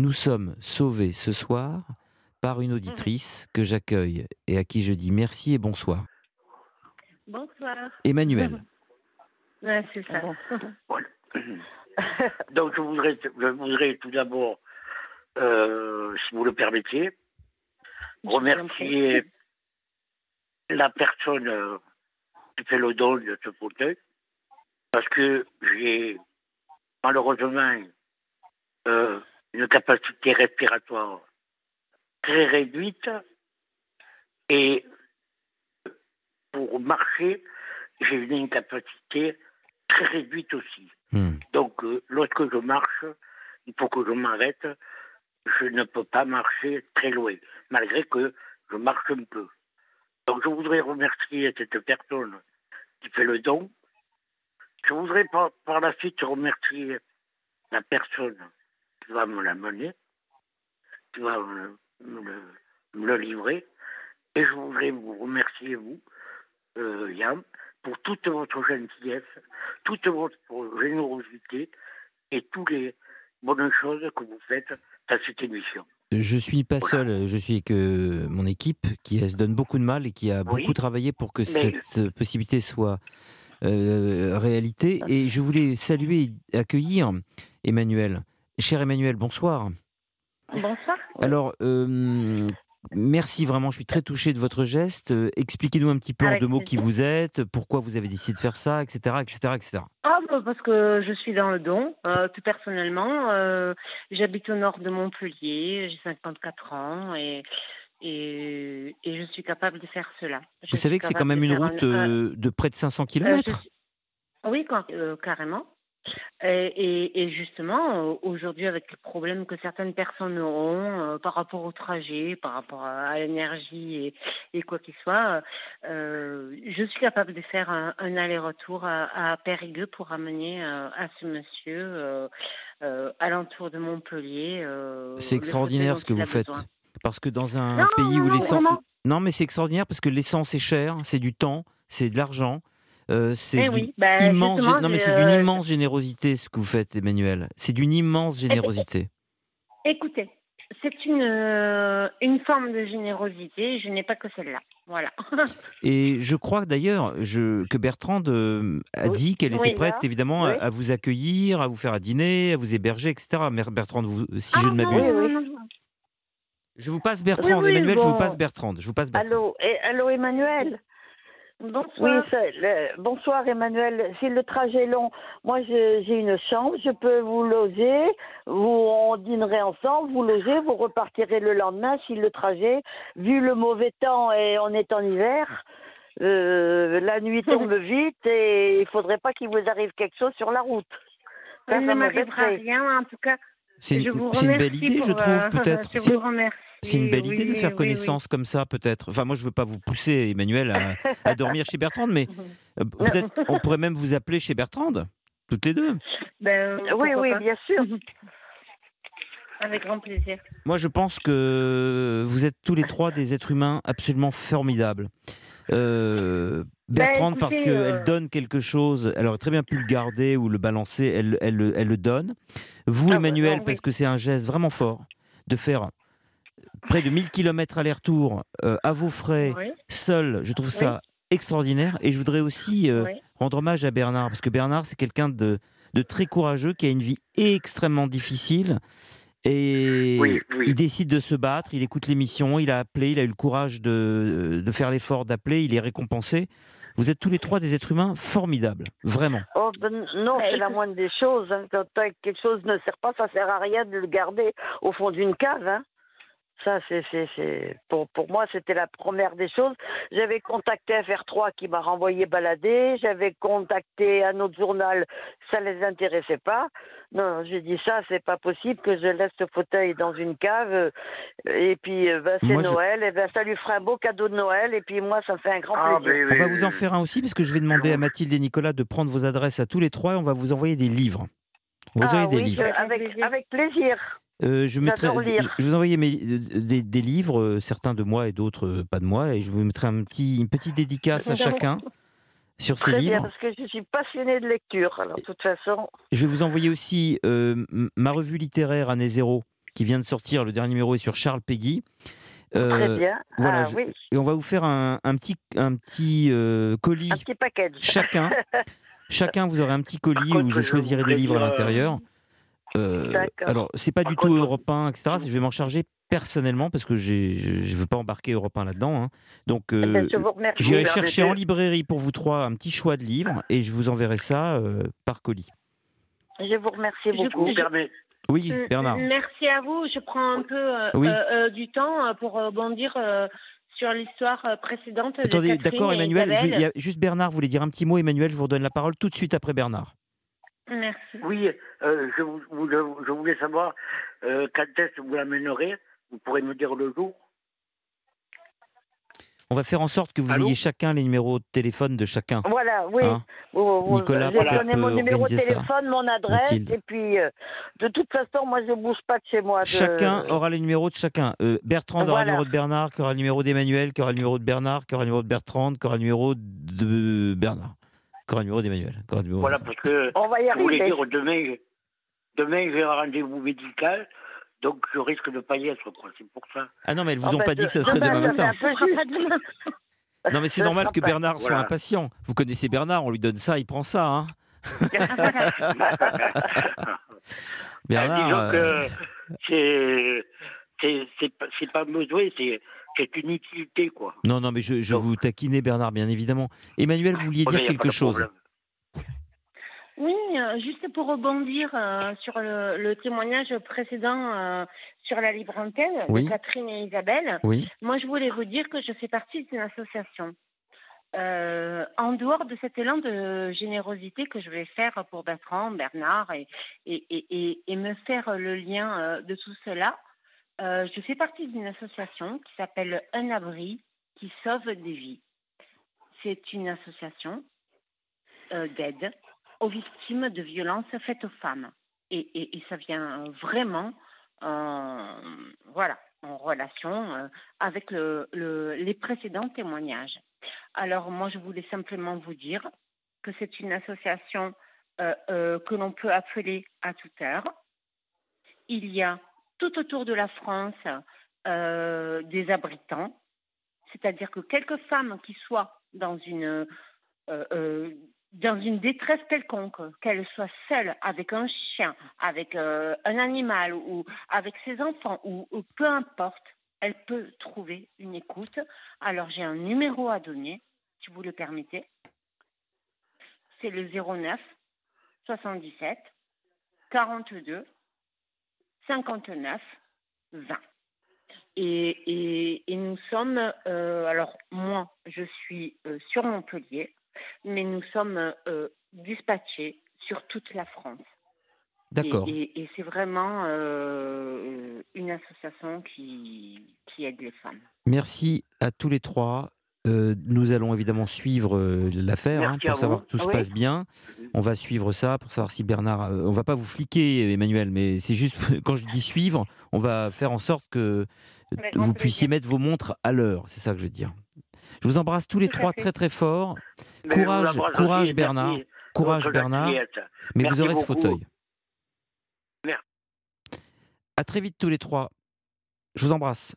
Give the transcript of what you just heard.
nous sommes sauvés ce soir par une Mmh. auditrice que j'accueille et à qui je dis merci et bonsoir. Bonsoir. Emmanuel. Ouais, c'est ça. Bon, voilà. Donc je voudrais tout d'abord, si vous le permettiez, Je vous en prie. remercier la personne qui fait le don de ce fauteuil, parce que j'ai malheureusement une capacité respiratoire très réduite et pour marcher, j'ai une incapacité très réduite aussi. Hmm. Donc lorsque je marche, il faut que je m'arrête. Je ne peux pas marcher très loin, malgré que je marche un peu. Donc je voudrais remercier cette personne qui fait le don. Je voudrais par la suite remercier la personne qui va me l'amener, qui va me le livrer. Et je voudrais vous remercier, vous, Yann, pour toute votre gentillesse, toute votre générosité et toutes les bonnes choses que vous faites dans cette émission. Je suis pas Voilà. seul, je suis avec mon équipe qui se donne beaucoup de mal et qui a beaucoup Oui, travaillé pour que mais cette possibilité soit réalité. Et je voulais saluer et accueillir Emmanuel. Cher Emmanuel, bonsoir. Bonsoir. oui. Alors, merci vraiment, je suis très touché de votre geste. Expliquez-nous un petit peu en deux Avec mots qui plaisir. vous êtes, pourquoi vous avez décidé de faire ça, etc., etc., etc. Ah, bah, parce que je suis dans le don, tout personnellement. J'habite au nord de Montpellier, j'ai 54 ans et je suis capable de faire cela. Vous Je suis savez que c'est quand capable de même une faire route de près de 500 je kilomètres. suis, oui, carrément. Et justement, aujourd'hui, avec le problème que certaines personnes ont par rapport au trajet, par rapport à l'énergie et quoi qu'il soit, je suis capable de faire un aller-retour à Périgueux pour amener à ce monsieur alentour de Montpellier C'est le fauteuil extraordinaire dont ce que il vous a besoin. faites. Parce que dans un Non, pays non, où non, l'essence... vraiment. Non, mais c'est extraordinaire parce que l'essence est chère, c'est du temps, c'est de l'argent, c'est Eh d'une oui, ben immense... justement, Non, mais c'est d'une immense générosité ce que vous faites, Emmanuel. C'est d'une immense générosité. écoutez, c'est une forme de générosité. Je n'ai pas que celle-là. Voilà. Et je crois d'ailleurs que Bertrande a Oui, dit qu'elle était Oui. prête là, évidemment à, oui, à vous accueillir, à vous faire à dîner, à vous héberger, etc. Mère Bertrande, si je Ah ne non, oui, m'abuse. non, oui. non, non. Je vous passe Oui, Bertrande, oui, Emmanuel, je vous passe bon. Bertrande. Je vous passe Bertrande. Allô, Emmanuel. Oui, Bonsoir. bonsoir Emmanuel. Si le trajet est long, moi j'ai une chambre, je peux vous loger, on dînerait ensemble, vous logez, vous repartirez le lendemain si le trajet, vu le mauvais temps et on est en hiver, la nuit tombe vite et il faudrait pas qu'il vous arrive quelque chose sur la route. Il ne Ça m'arrivera m'embêterait. rien. En tout cas, C'est une, je vous c'est une belle remercie idée, pour. je trouve, peut-être. Je C'est vous remercie. c'est une belle idée de Oui, faire oui, oui. connaissance comme ça, peut-être. Enfin, moi, je ne veux pas vous pousser, Emmanuel, à dormir chez Bertrande, mais peut-être on pourrait même vous appeler chez Bertrande, toutes les deux. Ben, Oui, pourquoi oui, pas. bien sûr. Avec grand plaisir. Moi, je pense que vous êtes tous les trois des êtres humains absolument formidables. Ben, Bertrande, parce écoutez, qu'elle donne quelque chose, elle aurait très bien pu le garder ou le balancer, elle le donne. Vous, Ah ben non. Emmanuel, parce oui. que c'est un geste vraiment fort de faire près de 1000 kilomètres aller-retour à vos frais, Oui, seul, je trouve oui, ça extraordinaire. Et je voudrais aussi oui. rendre hommage à Bernard, parce que Bernard, c'est quelqu'un de très courageux, qui a une vie extrêmement difficile. Oui, Et oui. il décide de se battre, il écoute l'émission, il a appelé, il a eu le courage de faire l'effort d'appeler, il est récompensé. Vous êtes tous les trois des êtres humains formidables, vraiment. Oh, non, Ben, c'est la écoute, moindre des choses. Hein. Quand quelque chose ne sert pas, ça sert à rien de le garder au fond d'une cave. Hein. Ça, pour moi, c'était la première des choses. J'avais contacté FR3 qui m'a renvoyé balader. J'avais contacté un autre journal, ça les intéressait pas. Non, j'ai dit ça, c'est pas possible que je laisse ce fauteuil dans une cave. Et puis, ben, c'est Moi, Noël. Et ben, ça lui fera un beau cadeau de Noël. Et puis, moi, ça me fait un grand Ah, plaisir. ben, on va vous en faire un aussi, parce que je vais je demander à vous- Mathilde et Nicolas de prendre vos adresses à tous les trois et on va vous envoyer des livres. On va vous Ah envoyer des oui, livres. avec grand avec, plaisir. avec plaisir. Je J'adore mettrai, je lire. vais vous envoyer des livres, certains de moi et d'autres pas de moi, et je vous mettrai une petite dédicace à chacun sur ces Très bien, livres. parce que je suis passionnée de lecture. Alors, de toute façon, Je vais vous envoyer aussi ma revue littéraire Année Zéro, qui vient de sortir. Le dernier numéro est sur Charles Péguy. Très bien. Voilà, Oui. et on va vous faire un petit colis. Un petit package. Chacun, vous aurez un petit colis contre, où je choisirai des livres à l'intérieur. D'accord. Alors, c'est pas du tout Europe 1, etc. Je vais m'en charger personnellement parce que je veux pas embarquer Europe 1 là-dedans. Hein. Donc, Je vous remercie. j'irai chercher en librairie pour vous trois un petit choix de livres et je vous enverrai ça par colis. Je vous remercie beaucoup. vous permets. Oui, Bernard. Merci à vous. Je prends un peu Oui. du temps pour rebondir sur l'histoire précédente de Attendez, Catherine d'accord, et Emmanuel. Isabelle. Il y a juste Bernard voulait dire un petit mot. Emmanuel, je vous redonne la parole tout de suite après Bernard. Merci. Oui, je voulais savoir quand est-ce que vous l'amènerez. Vous pourrez me dire le jour. On va faire en sorte que vous Allô ayez chacun les numéros de téléphone de chacun. Voilà, oui. Hein Nicolas, j'ai peut-être donné mon peut numéro de organiser ça. téléphone, mon adresse, Mathilde. et puis de toute façon, moi je bouge pas de chez moi. Chacun aura le numéro de chacun. Bertrand aura Voilà. le numéro de Bernard, qui aura le numéro d'Emmanuel, qui aura le numéro de Bernard, qui aura le numéro de Bertrand, qui aura le numéro de Bernard, qui aura le numéro d'Emmanuel. qui aura le numéro Voilà, de- parce que On va y je voulais arriver. dire demain j'ai un rendez-vous médical, donc je risque de pas y être, quoi. C'est pour ça. Ah non, mais elles vous En ont fait, pas dit que ça serait demain, demain ça matin. fait un peu juste. Non, mais c'est Ce normal sera que pas- Bernard soit Voilà. impatient. Vous connaissez Bernard, on lui donne ça, il prend ça. Hein. Bernard, Disons que c'est pas besoin, c'est une utilité, quoi. non, non, mais je Donc- vous taquinais, Bernard, bien évidemment. Emmanuel, vous vouliez Ouais, mais dire y a pas quelque de chose. problème. Oui, juste pour rebondir sur le témoignage précédent sur la libre antenne Oui. de Catherine et Isabelle. Oui, Moi, je voulais vous dire que je fais partie d'une association. En dehors de cet élan de générosité que je vais faire pour Bertrand, Bernard et me faire le lien de tout cela, je fais partie d'une association qui s'appelle Un Abri qui sauve des vies. C'est une association d'aide aux victimes de violences faites aux femmes. Et ça vient vraiment en relation avec les précédents témoignages. Alors moi, je voulais simplement vous dire que c'est une association que l'on peut appeler à toute heure. Il y a tout autour de la France des abritants, c'est-à-dire que quelques femmes qui soient dans une détresse quelconque, qu'elle soit seule avec un chien, avec un animal ou avec ses enfants ou peu importe, elle peut trouver une écoute. Alors j'ai un numéro à donner, si vous le permettez. C'est le 09 77 42 59 20. Et nous sommes, alors moi je suis sur Montpellier, mais nous sommes dispatchés sur toute la France. d'accord. Et c'est vraiment une association qui aide les femmes. Merci à tous les trois. Nous allons évidemment suivre l'affaire Merci à pour savoir vous. que tout se Oui. passe bien. On va suivre ça pour savoir si Bernard. On va pas vous fliquer, Emmanuel, mais c'est juste quand je dis suivre, on va faire en sorte que Avec grand vous puissiez plaisir. mettre vos montres à l'heure. C'est ça que je veux dire. Je vous embrasse tous les Tout à trois fait. très très fort. Mais je vous Courage, embrasse courage aussi, Bernard, merci de courage votre Bernard. gentillesse. Mais Merci vous aurez ce beaucoup. fauteuil. Merci. À très vite tous les trois. Je vous embrasse.